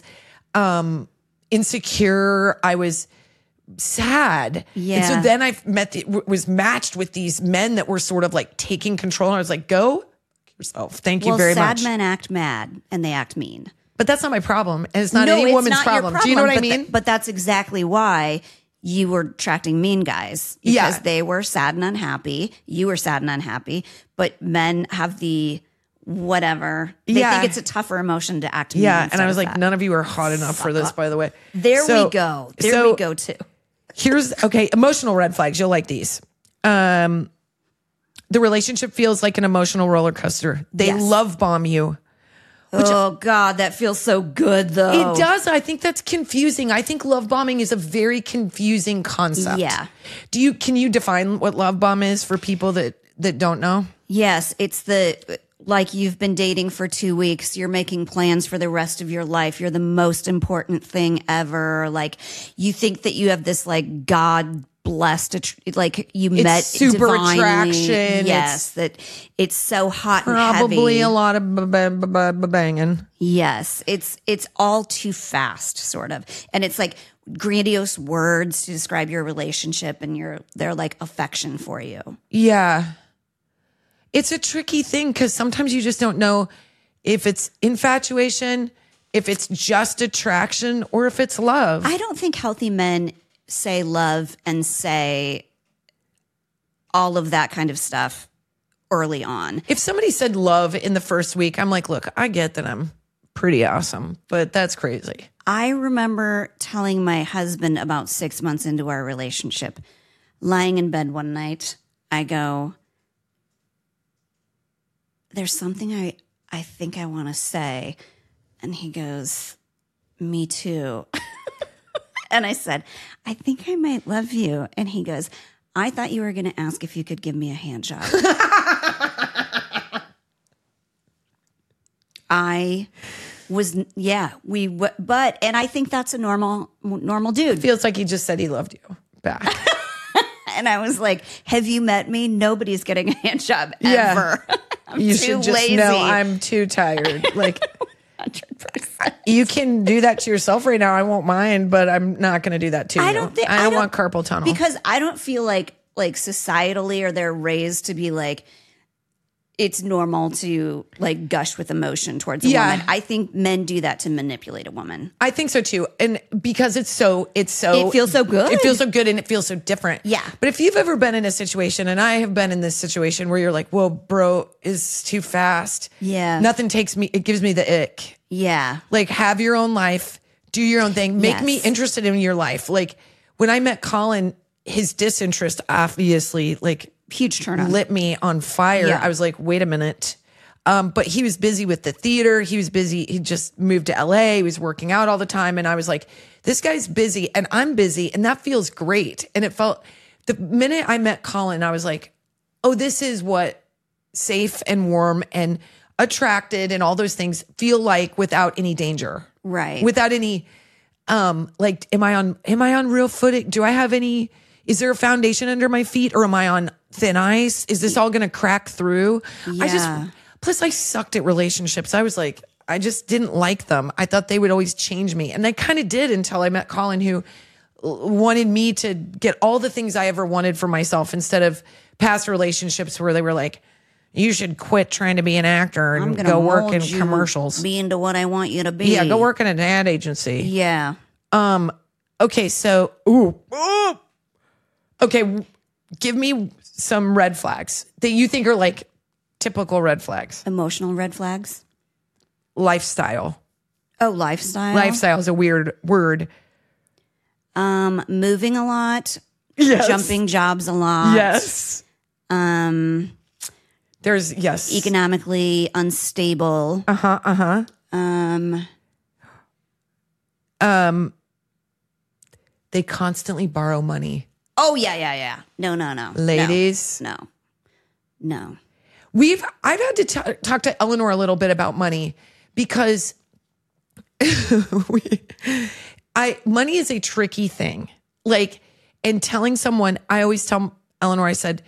insecure. I was sad. Yeah. And so then I was matched with these men that were sort of like taking control. And I was like, go yourself. Thank you very much. Sad men act mad and they act mean. But that's not my problem. And it's not any woman's problem. Do you know what I mean? But that's exactly why you were attracting mean guys, because they were sad and unhappy. You were sad and unhappy, but men have the whatever. They think it's a tougher emotion to act mean. Yeah, and I was like, none of you are hot enough for this, by the way. There we go. There we go too. Here's, emotional red flags. You'll like these. The relationship feels like an emotional roller coaster. They love bomb you. God, that feels so good though. It does. I think that's confusing. I think love bombing is a very confusing concept. Yeah. Can you define what love bomb is for people that don't know? Yes, it's like you've been dating for 2 weeks, you're making plans for the rest of your life. You're the most important thing ever. Like you think that you have this like God blessed, like you met super divinely. attraction. Yes, that it's so hot probably and heavy. a lot of banging. Yes, it's all too fast, sort of, and it's like grandiose words to describe your relationship and their like affection for you. Yeah, it's a tricky thing because sometimes you just don't know if it's infatuation, if it's just attraction, or if it's love. I don't think healthy men say love and say all of that kind of stuff early on. If somebody said love in the first week, I'm like, look, I get that I'm pretty awesome, but that's crazy. I remember telling my husband about 6 months into our relationship, lying in bed one night, I go, there's something I think I want to say. And he goes, me too. And I said, I think I might love you. And he goes, I thought you were going to ask if you could give me a hand job. I was, but I think that's a normal dude. Feels like he just said he loved you back. And I was like, have you met me? Nobody's getting a hand job ever. I'm you too should just lazy. know I'm too tired. Like, 100%. You can do that to yourself right now. I won't mind, but I'm not going to do that to you. I don't want carpal tunnel. Because I don't feel like societally or they're raised to be like, it's normal to like gush with emotion towards a woman. I think men do that to manipulate a woman. I think so too. And because it feels so good. It feels so good and it feels so different. Yeah. But if you've ever been in a situation, and I have been in this situation where you're like, whoa, bro is too fast. Yeah. Nothing it gives me the ick. Yeah. Like have your own life, do your own thing, make me interested in your life. Like when I met Colin, his disinterest obviously like huge turn on. Lit me on fire. Yeah. I was like, wait a minute. But he was busy with the theater. He was busy. He just moved to LA. He was working out all the time. And I was like, this guy's busy and I'm busy. And that feels great. And it felt, the minute I met Colin, I was like, oh, this is what safe and warm and attracted and all those things feel like without any danger. Right. Without any, like, am I on real footing? Do I have any, is there a foundation under my feet or am I on thin ice? Is this all going to crack through? Yeah. Plus I sucked at relationships. I was like, I just didn't like them. I thought they would always change me. And they kind of did until I met Colin, who wanted me to get all the things I ever wanted for myself instead of past relationships where they were like, you should quit trying to be an actor and go work in commercials. Be into what I want you to be. Yeah, go work in an ad agency. Yeah. Okay, so okay, give me some red flags that you think are like typical red flags. Emotional red flags. Lifestyle. Oh, lifestyle. Lifestyle is a weird word. Moving a lot. Yes. Jumping jobs a lot. Yes. There's economically unstable. They constantly borrow money. Oh yeah. No. Ladies. No. I've had to talk to Eleanor a little bit about money because money is a tricky thing. Like, and telling someone, I always tell Eleanor, I said,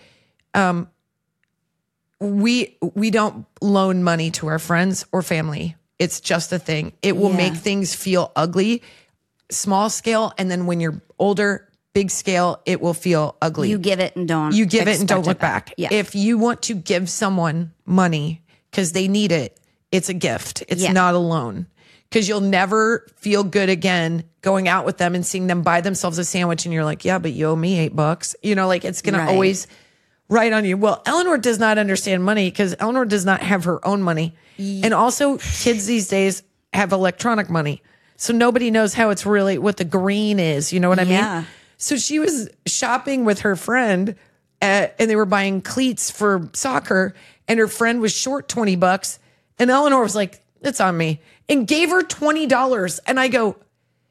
we don't loan money to our friends or family. It's just a thing. It will make things feel ugly, small scale. And then when you're older, big scale, it will feel ugly. You give it and don't. You give it and don't look back. Yeah. If you want to give someone money because they need it, it's a gift. It's not a loan. Because you'll never feel good again going out with them and seeing them buy themselves a sandwich and you're like, yeah, but you owe me $8. You know, like it's going to always write on you. Well, Eleanor does not understand money because Eleanor does not have her own money. And also kids these days have electronic money. So nobody knows how it's really what the green is. You know what I mean? So she was shopping with her friend and they were buying cleats for soccer and her friend was short $20. And Eleanor was like, it's on me, and gave her $20. And I go,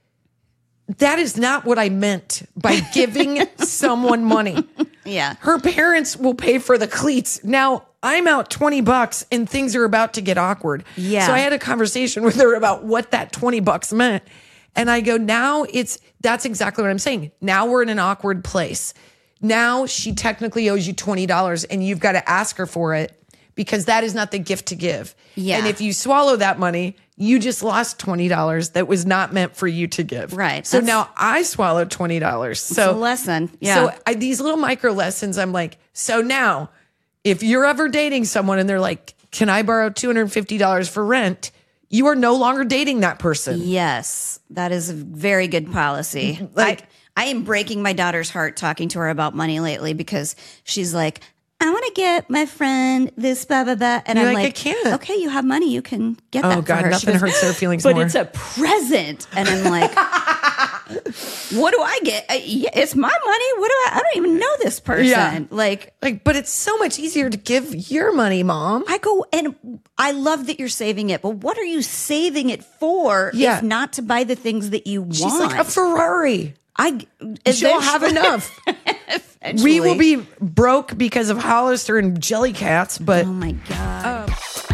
that is not what I meant by giving someone money. Yeah. Her parents will pay for the cleats. Now I'm out $20 and things are about to get awkward. Yeah. So I had a conversation with her about what that $20 meant. And I go, that's exactly what I'm saying. Now we're in an awkward place. Now she technically owes you $20 and you've got to ask her for it because that is not the gift to give. Yeah. And if you swallow that money, you just lost $20 that was not meant for you to give. Right. So now I swallowed $20. So it's a lesson. Yeah. So these little micro lessons, I'm like, so now if you're ever dating someone and they're like, can I borrow $250 for rent? You are no longer dating that person. Yes. That is a very good policy. I am breaking my daughter's heart talking to her about money lately because she's like, I want to get my friend this blah, blah, blah. And You're I'm like, like, I can't. Okay, you have money. You can get that Oh, for God, her. nothing hurts their feelings but more. it's a present. And I'm like, what do I get? It's my money. I don't even know this person. Yeah. Like, but it's so much easier to give your money, Mom. I go, and I love that you're saving it, but what are you saving it for Yeah. if not to buy the things that you want? She's like a Ferrari. She'll have enough. We will be broke because of Hollister and Jellycats, but oh my God.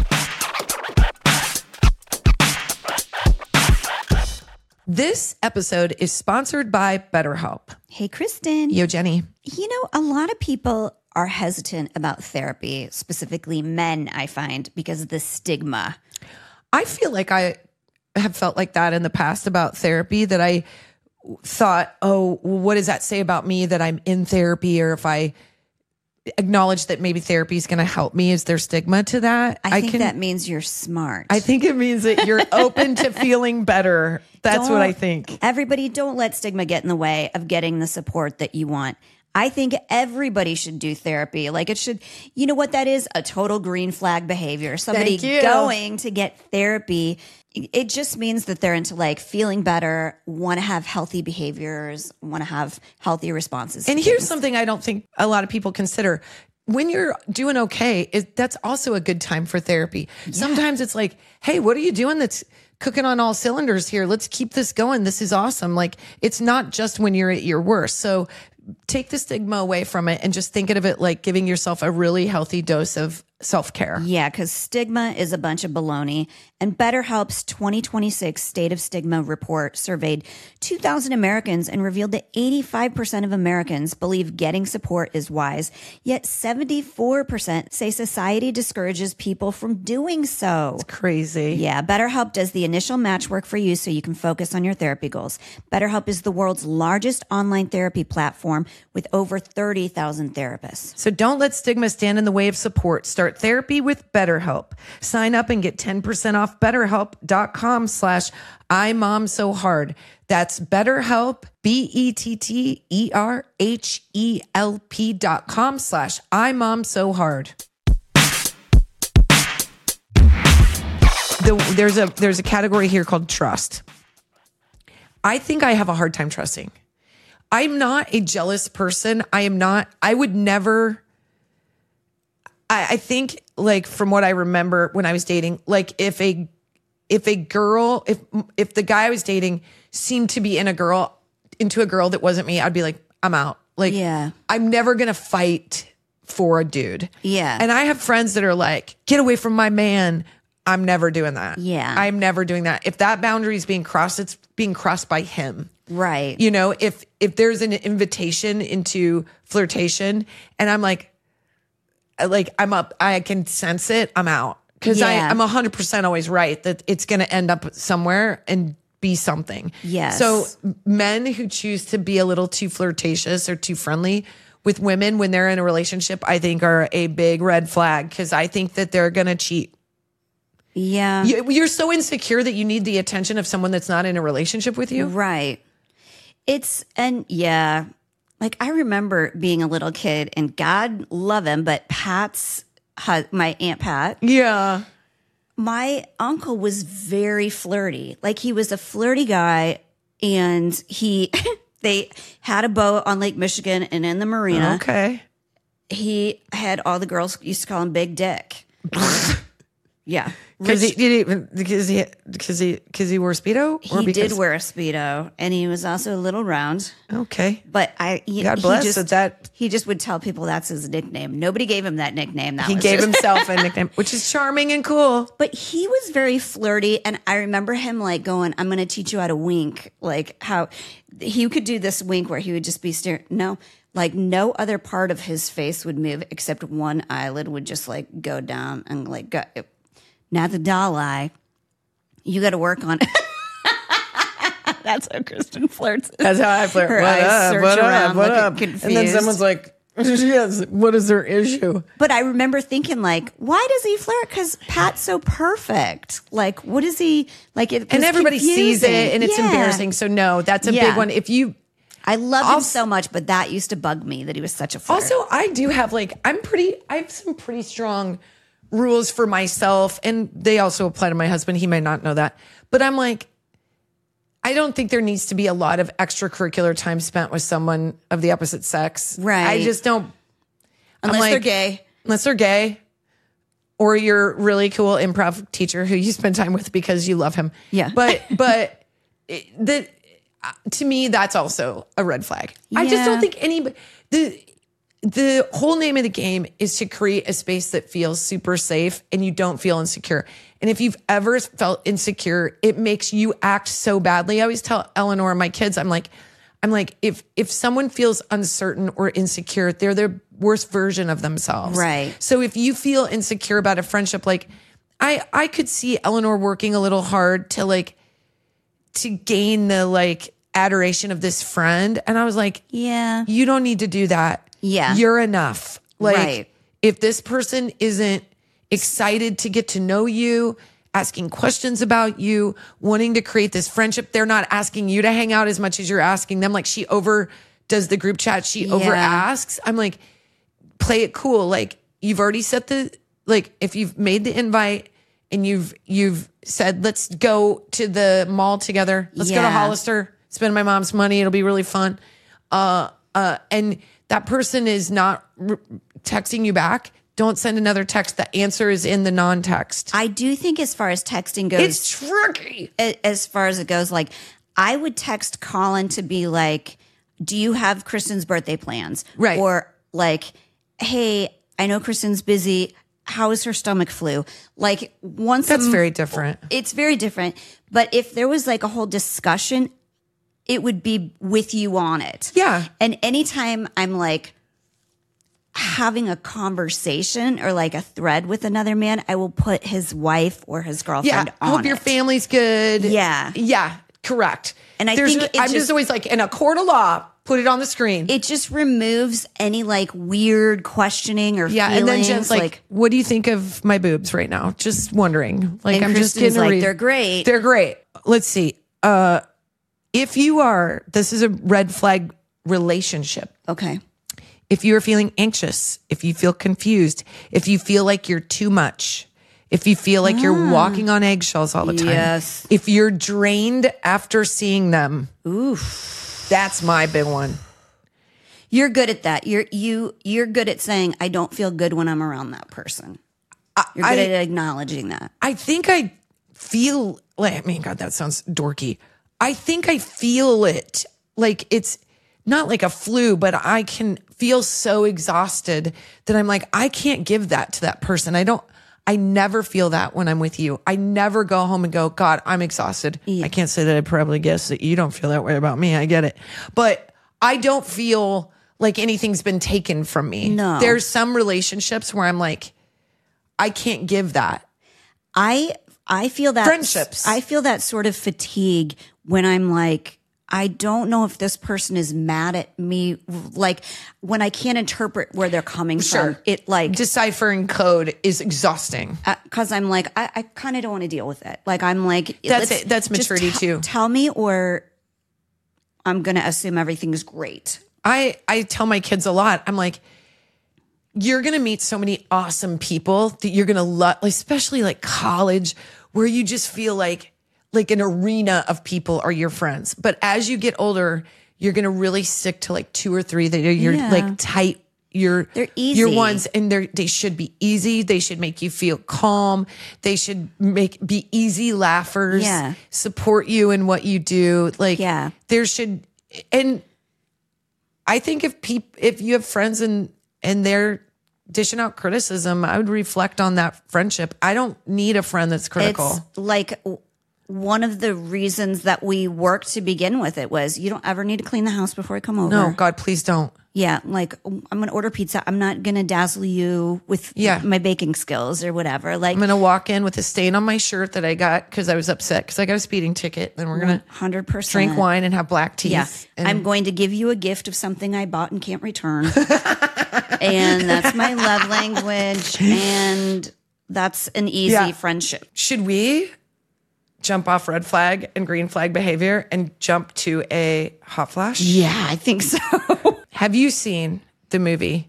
This episode is sponsored by BetterHelp. Hey, Kristen. Yo, Jenny. You know, a lot of people are hesitant about therapy, specifically men, I find, because of the stigma. I feel like I have felt like that in the past about therapy, that I thought, oh, what does that say about me that I'm in therapy? Or if I acknowledge that maybe therapy is going to help me, is there stigma to that? I think that means you're smart. I think it means that you're open to feeling better. That's what I think. Everybody, don't let stigma get in the way of getting the support that you want. I think everybody should do therapy. Like it should, you know what that is? A total green flag behavior. Somebody going to get therapy. It just means that they're into like feeling better, want to have healthy behaviors, want to have healthy responses. And here's something I don't think a lot of people consider. When you're doing okay, that's also a good time for therapy. Yeah. Sometimes it's like, hey, what are you doing that's cooking on all cylinders here? Let's keep this going. This is awesome. Like it's not just when you're at your worst. So take the stigma away from it and just think of it like giving yourself a really healthy dose of self-care. Yeah, because stigma is a bunch of baloney. And BetterHelp's 2026 State of Stigma report surveyed 2,000 Americans and revealed that 85% of Americans believe getting support is wise, yet 74% say society discourages people from doing so. Crazy. Yeah, BetterHelp does the initial match work for you so you can focus on your therapy goals. BetterHelp is the world's largest online therapy platform with over 30,000 therapists. So don't let stigma stand in the way of support. Start therapy with BetterHelp. Sign up and get 10% off BetterHelp.com/IMomSoHard. That's BetterHelp, BetterHelp.com/IMomSoHard. There's a category here called trust. I think I have a hard time trusting. I'm not a jealous person. I would never. I think, like, from what I remember when I was dating, like, if the guy I was dating seemed to be into a girl that wasn't me, I'd be like, I'm out. Like, Yeah. I'm never going to fight for a dude. Yeah. And I have friends that are like, get away from my man. I'm never doing that. Yeah. I'm never doing that. If that boundary is being crossed, it's being crossed by him. Right. You know, if there's an invitation into flirtation and I'm like I'm up, I can sense it, I'm out. Because Yeah. I'm 100% always right that it's going to end up somewhere and be something. Yes. So men who choose to be a little too flirtatious or too friendly with women when they're in a relationship, I think are a big red flag because I think that they're going to cheat. Yeah. You're so insecure that you need the attention of someone that's not in a relationship with you. Right. Like, I remember being a little kid, and God love him, but my Aunt Pat, Yeah. my uncle was very flirty. Like, he was a flirty guy, and they had a boat on Lake Michigan and in the marina. Okay. He had all the girls used to call him Big Dick. Yeah. Because he wore Speedo? He did wear a Speedo, and he was also a little round. Okay. But God bless that. He just would tell people that's his nickname. Nobody gave him that nickname. He gave himself a nickname, which is charming and cool. But he was very flirty, and I remember him like going, "I'm going to teach you how to wink." Like how he could do this wink where he would just be staring. No, like no other part of his face would move except one eyelid would just like go down and like go. Not the doll eye. You got to work on it. That's how Kristen flirts. That's how I flirt. Her What eyes up? search What around up? What looking up? confused. And then someone's like, yes, what is their issue? But I remember thinking, like, why does he flirt? Because Pat's so perfect. Like, what is he like? And everybody sees it, and it's Yeah. embarrassing. So no, that's a Yeah. big one. I love him so much, but that used to bug me that he was such a flirt. Also, I do have I have some pretty strong rules for myself, and they also apply to my husband. He may not know that, but I'm like, I don't think there needs to be a lot of extracurricular time spent with someone of the opposite sex. Right. I just don't. unless they're gay. Unless they're gay, or you're a really cool improv teacher who you spend time with because you love him. Yeah. But to me, that's also a red flag. I just Yeah. don't think anybody. The whole name of the game is to create a space that feels super safe and you don't feel insecure. And if you've ever felt insecure, it makes you act so badly. I always tell Eleanor and my kids, I'm like, if someone feels uncertain or insecure, they're the worst version of themselves. Right. So if you feel insecure about a friendship, like I could see Eleanor working a little hard to gain the adoration of this friend. And I was like, Yeah. you don't need to do that. Yeah. You're enough. Right. If this person isn't excited to get to know you, asking questions about you, wanting to create this friendship, they're not asking you to hang out as much as you're asking them. Like, she does the group chat. She over asks. I'm like, play it cool. Like, you've already set if you've made the invite and you've said, let's go to the mall together. Let's go to Hollister, spend my mom's money. It'll be really fun. And that person is not texting you back, don't send another text. The answer is in the non-text. I do think as far as texting goes, It's tricky. as far as it goes, like I would text Colin to be like, do you have Kristen's birthday plans? Right. Or like, hey, I know Kristen's busy. how is her stomach flu? Like once That's very different. It's very different. But if there was like a whole discussion, it would be with you on it. Yeah. And anytime I'm like having a conversation or like a thread with another man, I will put his wife or his girlfriend on hope your it. family's good. Yeah. Yeah, correct. And I think I'm just always like, in a court of law, put it on the screen. It just removes any like weird questioning or Yeah, feelings. and then Jen's like, what do you think of my boobs right now? Just wondering. Like, and I'm just Kristen's getting like, read. they're great. They're great. Let's see. If you are, this is a red flag relationship. Okay. If you are feeling anxious, if you feel confused, if you feel like you're too much, if you feel like you're walking on eggshells all the time, Yes. if you're drained after seeing them, Oof. that's my big one. You're good at that. You're good at saying I don't feel good when I'm around that person. You're good at acknowledging that. I think I feel like, I mean, God, that sounds dorky. I think I feel it. Like it's not like a flu, but I can feel so exhausted that I'm like, I can't give that to that person. I never feel that when I'm with you. I never go home and go, God, I'm exhausted. I can't say that I probably guess that you don't feel that way about me. I get it. But I don't feel like anything's been taken from me. No. There's some relationships where I'm like, I can't give that. I feel that Friendships. I feel that sort of fatigue when I'm like, I don't know if this person is mad at me. Like when I can't interpret where they're coming from, it like Deciphering code is exhausting. because I'm like, I kind of don't want to deal with it. Like I'm like, That's let's it. That's just maturity too. Tell me, or I'm going to assume everything's great. I tell my kids a lot. I'm like, you're going to meet so many awesome people that you're going to love, especially like college, where you just feel like an arena of people are your friends. But as you get older, you're going to really stick to like 2 or 3 that are your like tight. They're easy. Your ones, and they should be easy. They should make you feel calm. They should be easy laughers. Yeah. Support you in what you do. Like there should, and I think if you have friends and they're dishing out criticism, I would reflect on that friendship. I don't need a friend that's critical. It's like one of the reasons that we worked to begin with it was you don't ever need to clean the house before I come over. No, God, please don't. Yeah, like I'm going to order pizza. I'm not going to dazzle you with my baking skills or whatever. Like I'm going to walk in with a stain on my shirt that I got because I was upset because I got a speeding ticket. Then we're going to 100% drink wine and have black teeth. Yeah, And I'm going to give you a gift of something I bought and can't return. And that's my love language. And that's an easy friendship. Should we jump off red flag and green flag behavior and jump to a hot flash? Yeah, I think so. Have you seen the movie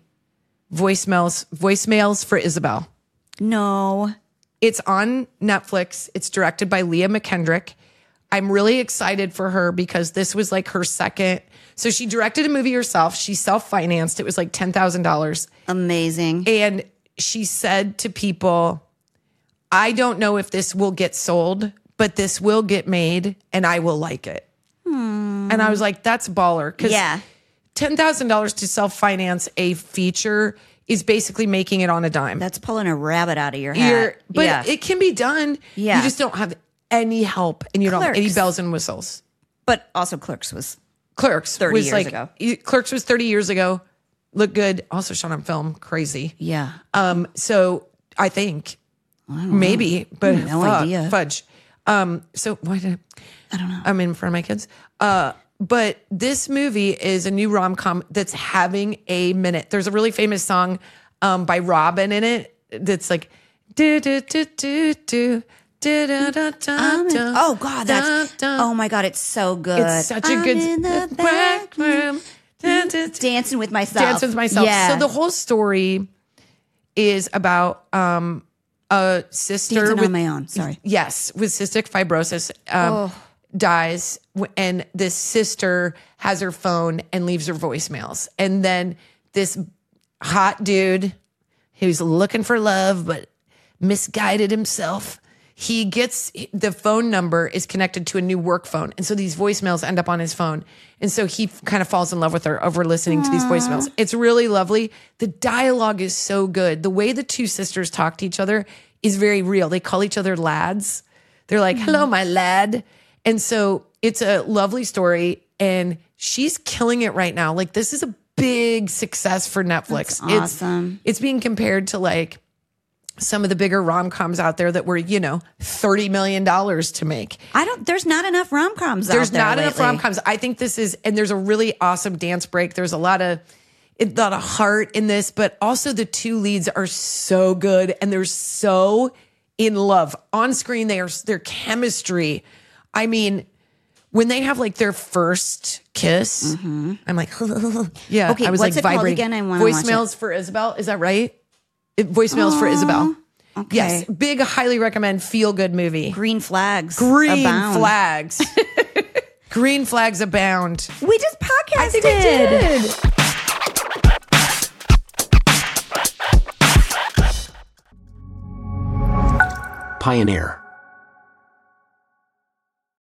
Voicemails for Isabel? No. It's on Netflix. It's directed by Leah McKendrick. I'm really excited for her because this was like her second. So she directed a movie herself. She self-financed. It was like $10,000. Amazing. And she said to people, I don't know if this will get sold, but this will get made and I will like it. And I was like, that's baller. Because $10,000 to self-finance a feature is basically making it on a dime. That's pulling a rabbit out of your hat. But it can be done. Yeah. You just don't have any help and you don't have any bells and whistles. But also Clerks was 30 years like, ago. Clerks was 30 years ago. Looked good. Also shot on film. Crazy. Yeah. So I think maybe, but no idea. Fudge. So why did I don't know. I'm in front of my kids. But this movie is a new rom-com that's having a minute. There's a really famous song by Robin in it that's like do do do do do. Oh God, oh my God, it's so good. It's such a good in the back room, dancing with myself. Dancing with myself. Yeah. So the whole story is about a sister Dancing with on my own. Sorry. Yes, with cystic fibrosis. Dies, and this sister has her phone and leaves her voicemails. And then this hot dude who's looking for love but misguided himself, he gets the phone number is connected to a new work phone. And so these voicemails end up on his phone. And so he kind of falls in love with her over listening to these voicemails. It's really lovely. The dialogue is so good. The way the two sisters talk to each other is very real. They call each other lads. They're like, hello, my lad. And so it's a lovely story. And she's killing it right now. Like, this is a big success for Netflix. That's awesome. It's being compared to like some of the bigger rom-coms out there that were, $30 million to make. There's not enough rom-coms out there. There's not enough lately. rom-coms. I think this is, and there's a really awesome dance break. There's a lot of heart in this, but also the two leads are so good and they're so in love. On screen, their chemistry. I mean, when they have like their first kiss, I'm like, yeah. Okay, I was what's like it called vibrating. again? I wanna watch Voicemails for Isabel. Is that right? Voicemails for Isabel. Okay. Yes, big, highly recommend, feel good movie. Green flags. Green abound. flags. Green flags abound. We just podcasted. I think we did. Pioneer.